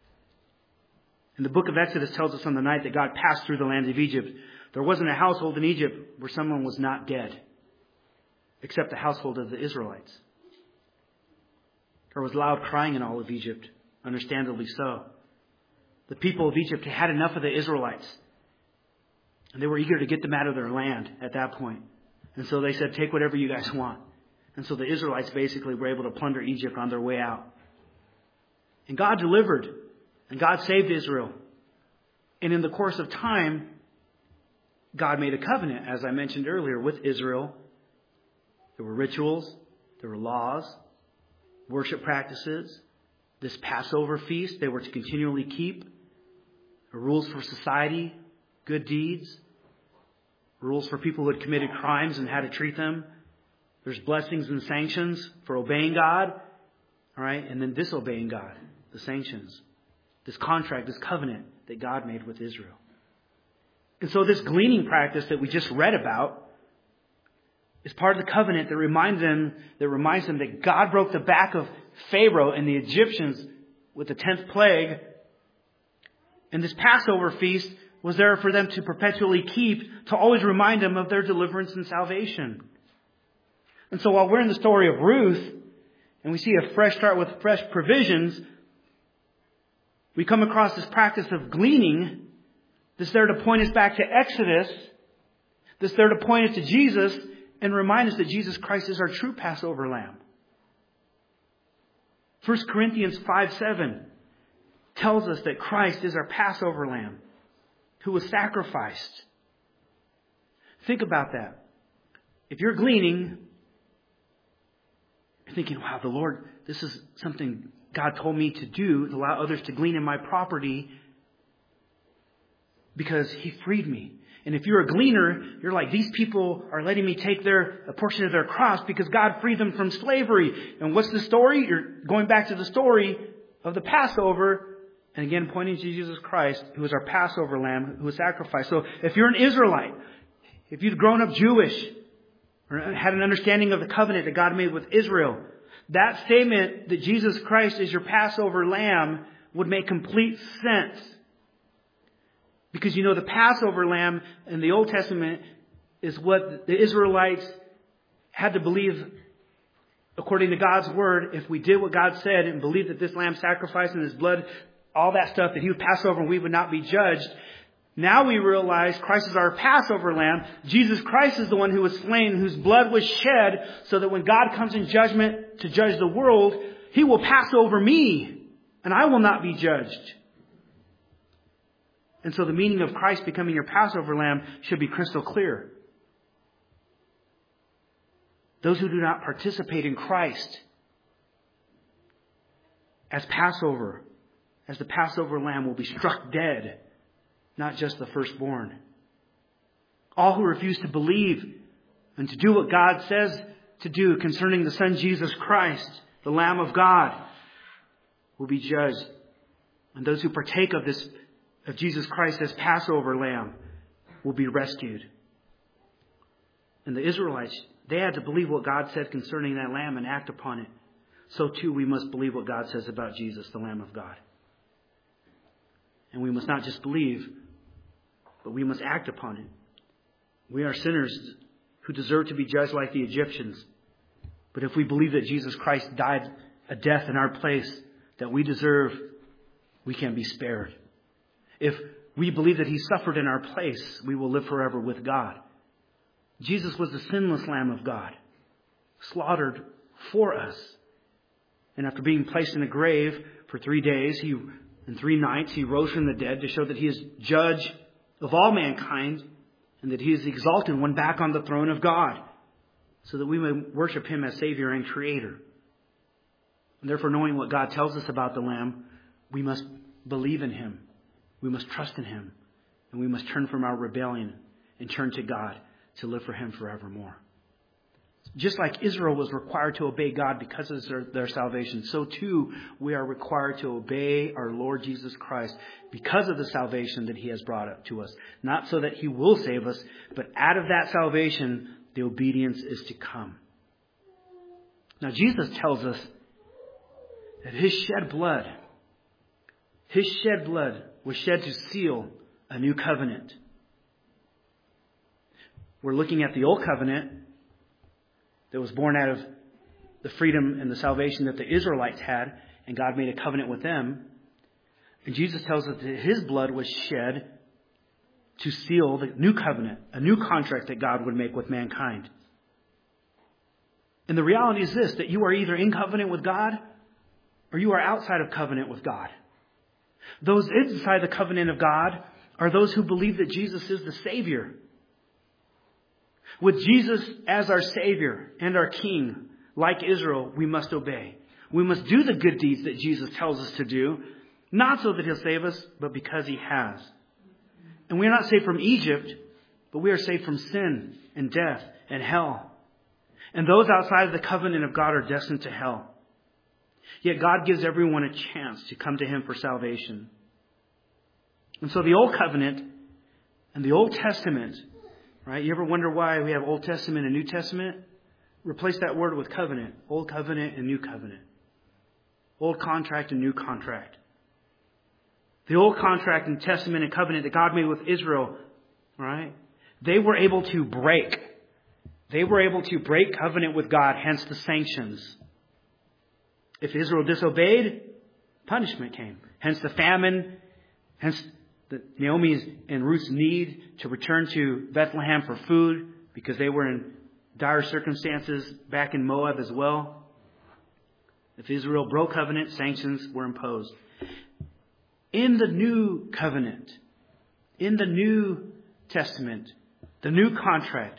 S1: And the book of Exodus tells us on the night that God passed through the land of Egypt, there wasn't a household in Egypt where someone was not dead, except the household of the Israelites. There was loud crying in all of Egypt, understandably so. The people of Egypt had enough of the Israelites. And they were eager to get them out of their land at that point. And so they said, take whatever you guys want. And so the Israelites basically were able to plunder Egypt on their way out. And God delivered. And God saved Israel. And in the course of time, God made a covenant, as I mentioned earlier, with Israel. There were rituals. There were laws. Worship practices. This Passover feast they were to continually keep. Rules for society. Good deeds. Rules for people who had committed crimes and how to treat them. There's blessings and sanctions for obeying God. All right. And then disobeying God. The sanctions. This contract, this covenant that God made with Israel. And so this gleaning practice that we just read about is part of the covenant that reminds them, that reminds them that God broke the back of Pharaoh and the Egyptians with the tenth plague. And this Passover feast was there for them to perpetually keep, to always remind them of their deliverance and salvation. And so while we're in the story of Ruth, and we see a fresh start with fresh provisions, we come across this practice of gleaning that's there to point us back to Exodus, that's there to point us to Jesus, and remind us that Jesus Christ is our true Passover lamb. First Corinthians five seven tells us that Christ is our Passover lamb who was sacrificed. Think about that. If you're gleaning, you're thinking, wow, the Lord, this is something God told me to do, to allow others to glean in my property because he freed me. And if you're a gleaner, you're like, these people are letting me take their a portion of their crops because God freed them from slavery. And what's the story? You're going back to the story of the Passover. And again, pointing to Jesus Christ, who is our Passover lamb, who was sacrificed. So if you're an Israelite, if you've grown up Jewish, or had an understanding of the covenant that God made with Israel, that statement that Jesus Christ is your Passover lamb would make complete sense. Because you know the Passover lamb in the Old Testament is what the Israelites had to believe according to God's word. If we did what God said and believed that this lamb sacrificed in his blood, all that stuff, that he would pass over and we would not be judged. Now we realize Christ is our Passover lamb. Jesus Christ is the one who was slain, whose blood was shed, so that when God comes in judgment to judge the world, he will pass over me and I will not be judged. And so the meaning of Christ becoming your Passover lamb should be crystal clear. Those who do not participate in Christ as Passover, as the Passover lamb, will be struck dead, not just the firstborn. All who refuse to believe and to do what God says to do concerning the Son Jesus Christ, the Lamb of God, will be judged. And those who partake of this, of Jesus Christ as Passover lamb, will be rescued. And the Israelites, they had to believe what God said concerning that lamb and act upon it. So too we must believe what God says about Jesus, the Lamb of God. And we must not just believe, but we must act upon it. We are sinners who deserve to be judged like the Egyptians. But if we believe that Jesus Christ died a death in our place that we deserve, we can be spared. If we believe that he suffered in our place, we will live forever with God. Jesus was the sinless Lamb of God, slaughtered for us. And after being placed in a grave for three days, he and three nights, he rose from the dead to show that he is judge of all mankind and that He is exalted one back on the throne of God, so that we may worship Him as Savior and Creator. And therefore, knowing what God tells us about the Lamb, we must believe in Him. We must trust in Him. And we must turn from our rebellion and turn to God to live for Him forevermore. Just like Israel was required to obey God because of their, their salvation, so too we are required to obey our Lord Jesus Christ because of the salvation that He has brought up to us. Not so that He will save us, but out of that salvation, the obedience is to come. Now Jesus tells us that His shed blood, His shed blood was shed to seal a new covenant. We're looking at the old covenant that was born out of the freedom and the salvation that the Israelites had, and God made a covenant with them. And Jesus tells us that His blood was shed to seal the new covenant, a new contract that God would make with mankind. And the reality is this, that you are either in covenant with God or you are outside of covenant with God. Those inside the covenant of God are those who believe that Jesus is the Savior. With Jesus as our Savior and our King, like Israel, we must obey. We must do the good deeds that Jesus tells us to do, not so that He'll save us, but because He has. And we are not saved from Egypt, but we are saved from sin and death and hell. And those outside of the covenant of God are destined to hell. Yet God gives everyone a chance to come to Him for salvation. And so the Old Covenant and the Old Testament, right? You ever wonder why we have Old Testament and New Testament? Replace that word with covenant. Old Covenant and New Covenant. Old contract and new contract. The Old contract and Testament and covenant that God made with Israel, right? They were able to break. They were able to break covenant with God, hence the sanctions. If Israel disobeyed, punishment came. Hence the famine, hence the Naomi's and Ruth's need to return to Bethlehem for food because they were in dire circumstances back in Moab as well. If Israel broke covenant, sanctions were imposed. In the new covenant, in the New Testament, the new contract,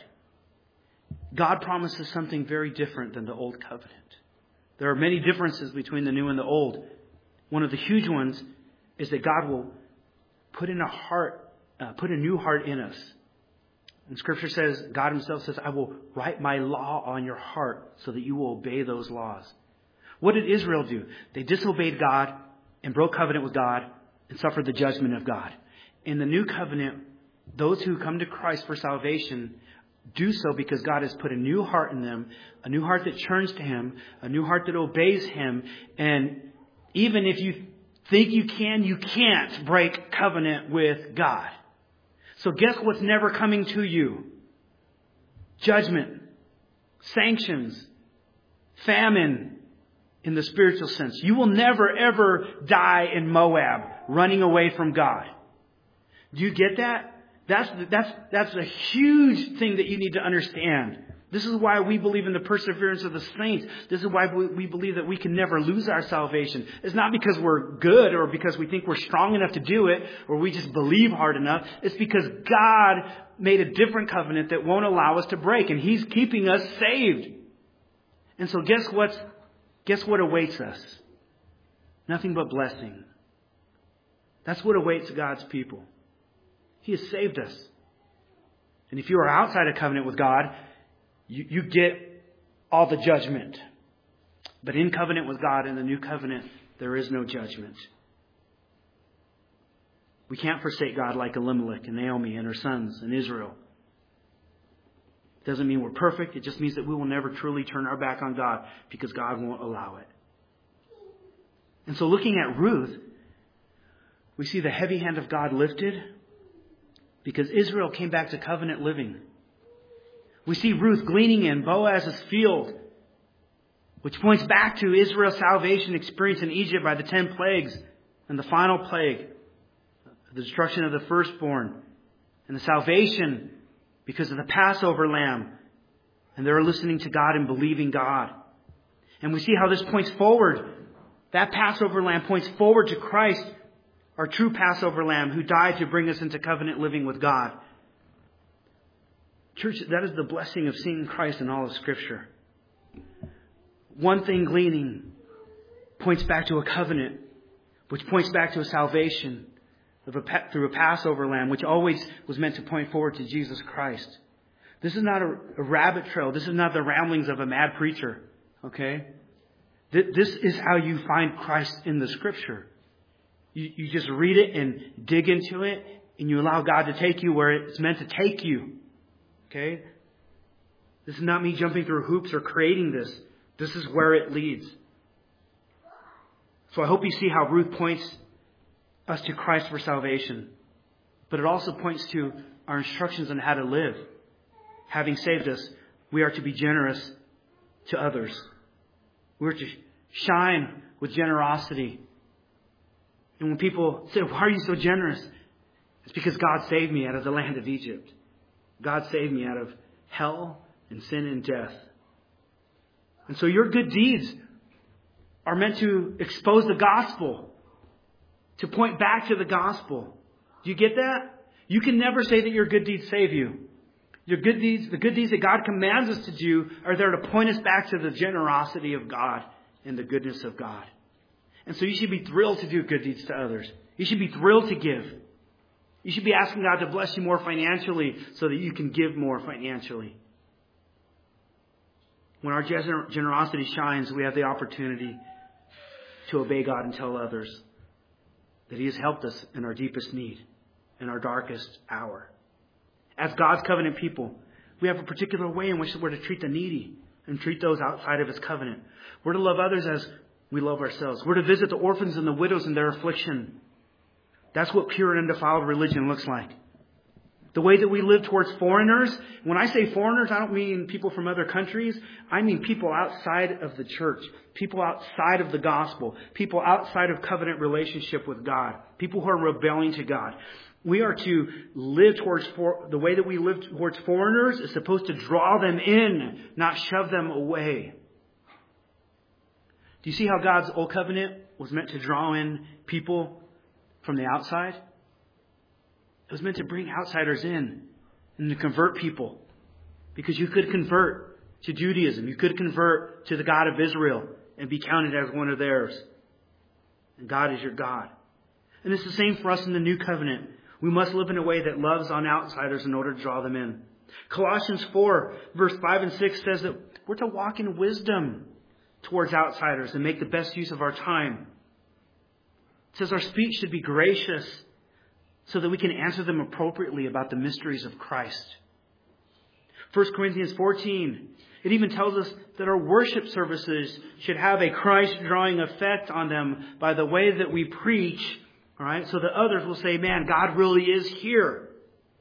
S1: God promises something very different than the old covenant. There are many differences between the new and the old. One of the huge ones is that God will put in a heart, uh, put a new heart in us. And Scripture says, God Himself says, I will write my law on your heart so that you will obey those laws. What did Israel do? They disobeyed God and broke covenant with God and suffered the judgment of God. In the new covenant, those who come to Christ for salvation do so because God has put a new heart in them, a new heart that turns to Him, a new heart that obeys Him. And even if you think you can, you can't break covenant with God. So guess what's never coming to you? Judgment, sanctions, famine in the spiritual sense. You will never ever die in Moab running away from God. Do you get that? That's, that's, that's a huge thing that you need to understand. This is why we believe in the perseverance of the saints. This is why we believe that we can never lose our salvation. It's not because we're good or because we think we're strong enough to do it or we just believe hard enough. It's because God made a different covenant that won't allow us to break, and He's keeping us saved. And so guess what's, guess what awaits us? Nothing but blessing. That's what awaits God's people. He has saved us. And if you are outside of covenant with God, you, you get all the judgment. But in covenant with God, in the new covenant, there is no judgment. We can't forsake God like Elimelech and Naomi and her sons and Israel. It doesn't mean we're perfect. It just means that we will never truly turn our back on God because God won't allow it. And so looking at Ruth, we see the heavy hand of God lifted because Israel came back to covenant living. We see Ruth gleaning in Boaz's field, which points back to Israel's salvation experience in Egypt by the ten plagues and the final plague, the destruction of the firstborn, and the salvation because of the Passover lamb. And they're listening to God and believing God. And we see how this points forward. That Passover lamb points forward to Christ, our true Passover lamb who died to bring us into covenant living with God. Church, that is the blessing of seeing Christ in all of Scripture. One thing gleaning points back to a covenant, which points back to a salvation of a, through a Passover lamb, which always was meant to point forward to Jesus Christ. This is not a, a rabbit trail. This is not the ramblings of a mad preacher. Okay? This is how you find Christ in the Scripture. You, you just read it and dig into it, and you allow God to take you where it's meant to take you. Okay? This is not me jumping through hoops or creating this. This is where it leads. So I hope you see how Ruth points us to Christ for salvation. But it also points to our instructions on how to live. Having saved us, we are to be generous to others. We're to shine with generosity. And when people say, why are you so generous? It's because God saved me out of the land of Egypt. God saved me out of hell and sin and death. And so your good deeds are meant to expose the gospel, to point back to the gospel. Do you get that? You can never say that your good deeds save you. Your good deeds, the good deeds that God commands us to do are there to point us back to the generosity of God and the goodness of God. And so you should be thrilled to do good deeds to others. You should be thrilled to give. You should be asking God to bless you more financially so that you can give more financially. When our gener- generosity shines, we have the opportunity to obey God and tell others that He has helped us in our deepest need, in our darkest hour. As God's covenant people, we have a particular way in which we're to treat the needy and treat those outside of His covenant. We're to love others as we love ourselves. We're to visit the orphans and the widows in their affliction. That's what pure and undefiled religion looks like. The way that we live towards foreigners. When I say foreigners, I don't mean people from other countries. I mean people outside of the church. People outside of the gospel. People outside of covenant relationship with God. People who are rebelling to God. We are to live towards, for, the way that we live towards foreigners is supposed to draw them in, not shove them away. Do you see how God's old covenant was meant to draw in people from the outside? It was meant to bring outsiders in and to convert people. Because you could convert to Judaism. You could convert to the God of Israel and be counted as one of theirs. And God is your God. And it's the same for us in the new covenant. We must live in a way that loves on outsiders in order to draw them in. Colossians four, verse five and six says that we're to walk in wisdom towards outsiders and make the best use of our time. It says our speech should be gracious so that we can answer them appropriately about the mysteries of Christ. First Corinthians fourteen, it even tells us that our worship services should have a Christ-drawing effect on them by the way that we preach, all right, so that others will say, man, God really is here.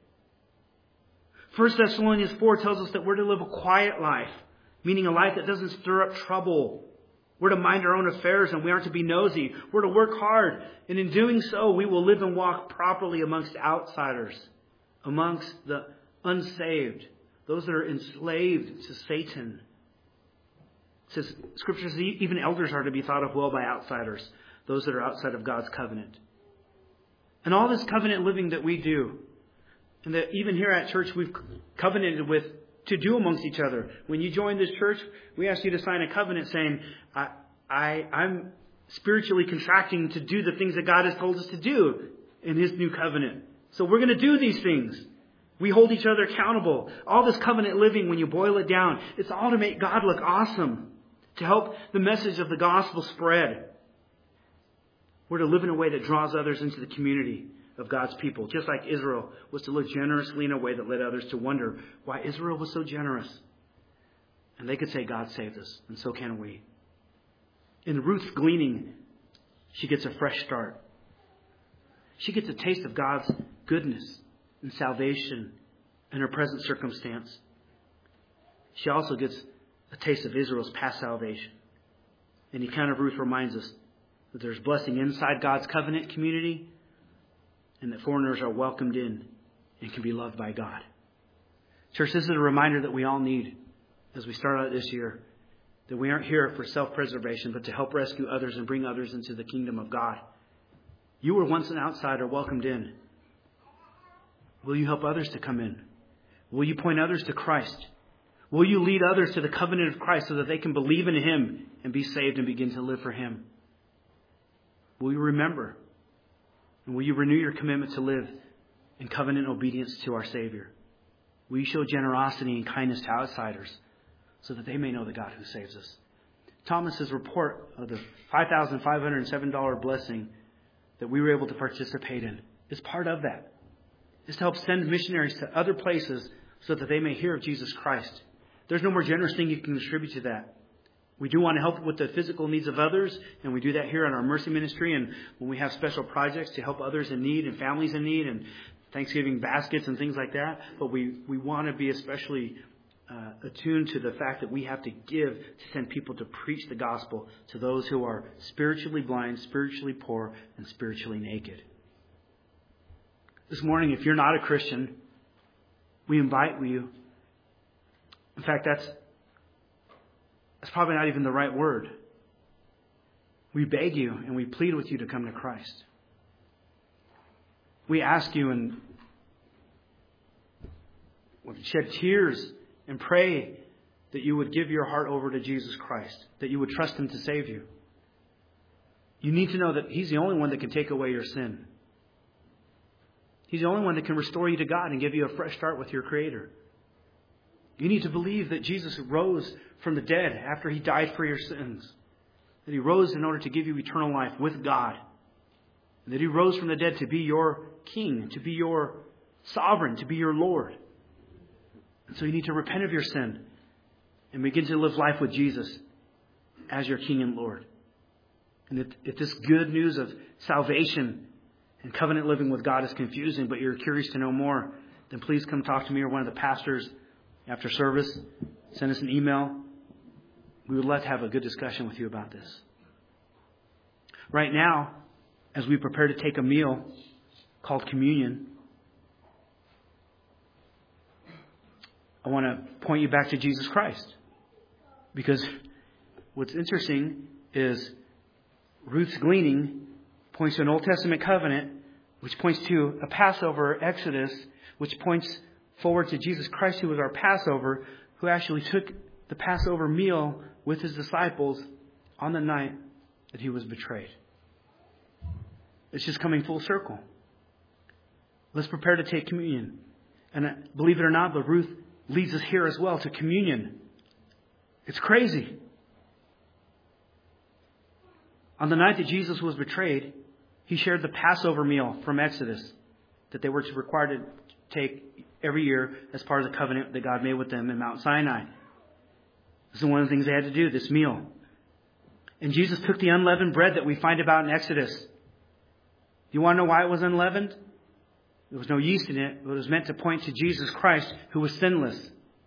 S1: First Thessalonians four tells us that we're to live a quiet life, meaning a life that doesn't stir up trouble. We're to mind our own affairs and we aren't to be nosy. We're to work hard. And in doing so, we will live and walk properly amongst outsiders, amongst the unsaved, those that are enslaved to Satan. It says, Scripture says even elders are to be thought of well by outsiders, those that are outside of God's covenant. And all this covenant living that we do, and that even here at church we've covenanted with to do amongst each other. When you join this church, we ask you to sign a covenant saying, I, I, I'm spiritually contracting to do the things that God has told us to do in His new covenant. So we're going to do these things. We hold each other accountable. All this covenant living, when you boil it down, it's all to make God look awesome, to help the message of the gospel spread. We're to live in a way that draws others into the community of God's people, just like Israel was to live generously in a way that led others to wonder why Israel was so generous. And they could say, God saved us, and so can we. In Ruth's gleaning, she gets a fresh start. She gets a taste of God's goodness and salvation in her present circumstance. She also gets a taste of Israel's past salvation. And the account of Ruth reminds us that there's blessing inside God's covenant community, and that foreigners are welcomed in and can be loved by God. Church, this is a reminder that we all need as we start out this year, that we aren't here for self-preservation, but to help rescue others and bring others into the kingdom of God. You were once an outsider welcomed in. Will you help others to come in? Will you point others to Christ? Will you lead others to the covenant of Christ so that they can believe in Him and be saved and begin to live for Him? Will you remember? And will you renew your commitment to live in covenant obedience to our Savior? Will you show generosity and kindness to outsiders so that they may know the God who saves us? Thomas's report of the five thousand five hundred seven dollars blessing that we were able to participate in is part of that. It's to help send missionaries to other places so that they may hear of Jesus Christ. There's no more generous thing you can contribute to that. We do want to help with the physical needs of others, and we do that here in our Mercy Ministry, and when we have special projects to help others in need and families in need and Thanksgiving baskets and things like that. But we, we want to be especially uh, attuned to the fact that we have to give to send people to preach the gospel to those who are spiritually blind, spiritually poor, and spiritually naked. This morning, if you're not a Christian, we invite you. In fact, that's that's probably not even the right word. We beg you and we plead with you to come to Christ. We ask you and shed tears and pray that you would give your heart over to Jesus Christ, that you would trust Him to save you. You need to know that He's the only one that can take away your sin. He's the only one that can restore you to God and give you a fresh start with your Creator. You need to believe that Jesus rose from the dead after He died for your sins. That He rose in order to give you eternal life with God. And that He rose from the dead to be your King, to be your sovereign, to be your Lord. And so you need to repent of your sin and begin to live life with Jesus as your King and Lord. And if, if this good news of salvation and covenant living with God is confusing, but you're curious to know more, then please come talk to me or one of the pastors after service. Send us an email. We would love to have a good discussion with you about this. Right now, as we prepare to take a meal called communion, I want to point you back to Jesus Christ. Because what's interesting is Ruth's gleaning points to an Old Testament covenant, which points to a Passover Exodus, which points forward to Jesus Christ, who was our Passover, who actually took the Passover meal with His disciples on the night that He was betrayed. It's just coming full circle. Let's prepare to take communion. And believe it or not, but Ruth leads us here as well to communion. It's crazy. On the night that Jesus was betrayed, He shared the Passover meal from Exodus that they were required to take every year as part of the covenant that God made with them in Mount Sinai. This is one of the things they had to do, this meal. And Jesus took the unleavened bread that we find about in Exodus. Do you want to know why it was unleavened? There was no yeast in it, but it was meant to point to Jesus Christ, who was sinless.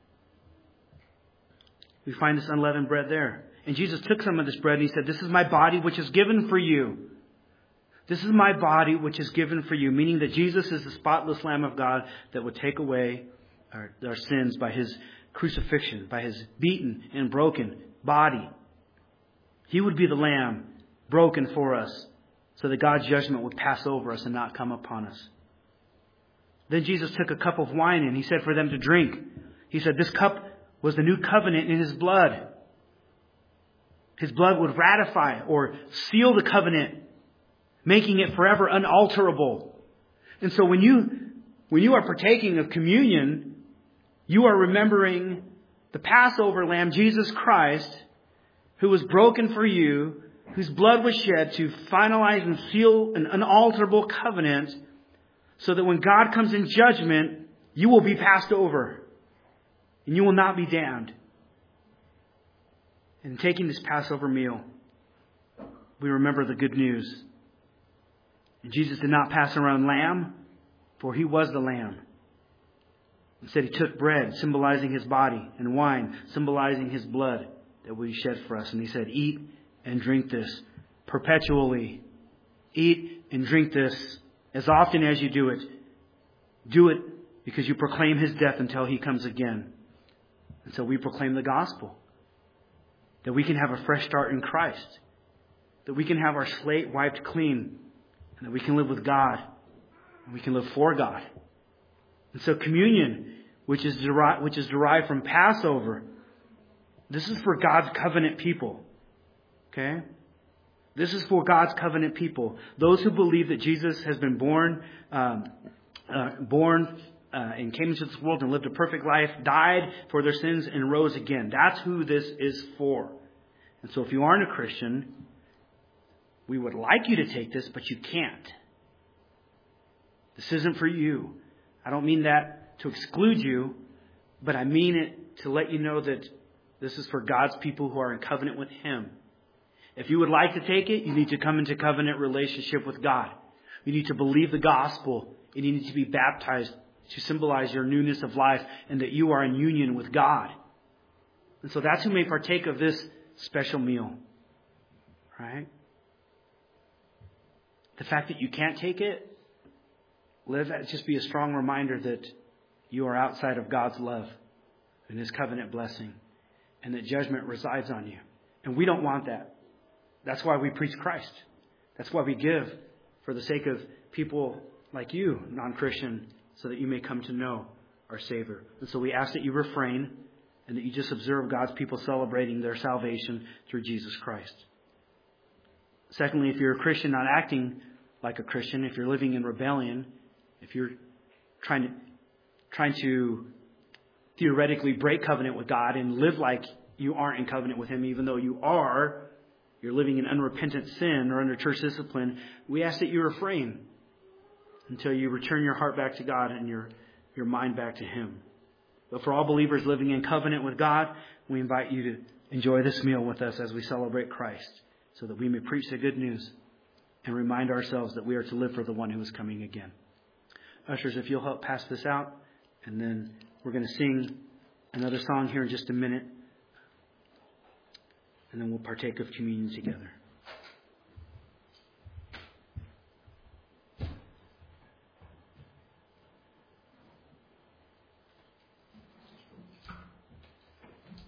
S1: We find this unleavened bread there. And Jesus took some of this bread and He said, "This is my body which is given for you. This is my body which is given for you." Meaning that Jesus is the spotless Lamb of God that would take away our, our sins by His crucifixion, by His beaten and broken body. He would be the Lamb broken for us so that God's judgment would pass over us and not come upon us. Then Jesus took a cup of wine and He said for them to drink. He said this cup was the new covenant in His blood. His blood would ratify or seal the covenant, making it forever unalterable. And so when you when you are partaking of communion, you are remembering the Passover Lamb, Jesus Christ, who was broken for you, whose blood was shed to finalize and seal an unalterable covenant, so that when God comes in judgment, you will be passed over and you will not be damned. In taking this Passover meal, we remember the good news. And Jesus did not pass around lamb, for He was the Lamb. Instead, He took bread, symbolizing His body, and wine, symbolizing His blood that would be shed for us. And He said, "Eat and drink this perpetually. Eat and drink this as often as you do it. Do it because you proclaim His death until He comes again." And so we proclaim the gospel. That we can have a fresh start in Christ. That we can have our slate wiped clean. And that we can live with God. And we can live for God. And so communion, which is derived, which is derived from Passover. This is for God's covenant people. Okay? This is for God's covenant people. Those who believe that Jesus has been born, um, uh, born uh, and came into this world and lived a perfect life, died for their sins and rose again. That's who this is for. And so if you aren't a Christian, we would like you to take this, but you can't. This isn't for you. I don't mean that to exclude you, but I mean it to let you know that this is for God's people who are in covenant with Him. If you would like to take it, you need to come into covenant relationship with God. You need to believe the gospel, and you need to be baptized to symbolize your newness of life and that you are in union with God. And so that's who may partake of this special meal. Right? The fact that you can't take it, let that just be a strong reminder that you are outside of God's love and His covenant blessing, and that judgment resides on you. And we don't want that. That's why we preach Christ. That's why we give for the sake of people like you, non-Christian, so that you may come to know our Savior. And so we ask that you refrain and that you just observe God's people celebrating their salvation through Jesus Christ. Secondly, if you're a Christian not acting like a Christian, if you're living in rebellion, if you're trying to trying to theoretically break covenant with God and live like you aren't in covenant with Him, even though you are, you're living in unrepentant sin or under church discipline, we ask that you refrain until you return your heart back to God and your, your mind back to Him. But for all believers living in covenant with God, we invite you to enjoy this meal with us as we celebrate Christ, so that we may preach the good news and remind ourselves that we are to live for the one who is coming again. Ushers, if you'll help pass this out, and then we're going to sing another song here in just a minute, and then we'll partake of communion together.